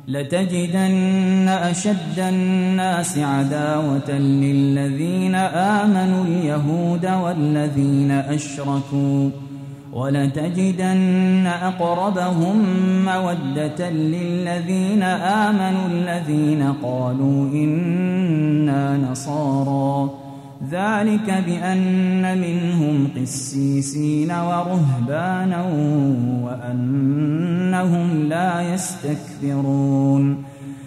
لتجدن أشد الناس عداوة للذين آمنوا اليهود والذين أشركوا ولتجدن أقربهم مودة للذين آمنوا الذين قالوا إنا نصارى ذلك بأن منهم قسيسين ورهبانا وأنهم لا يستكبرون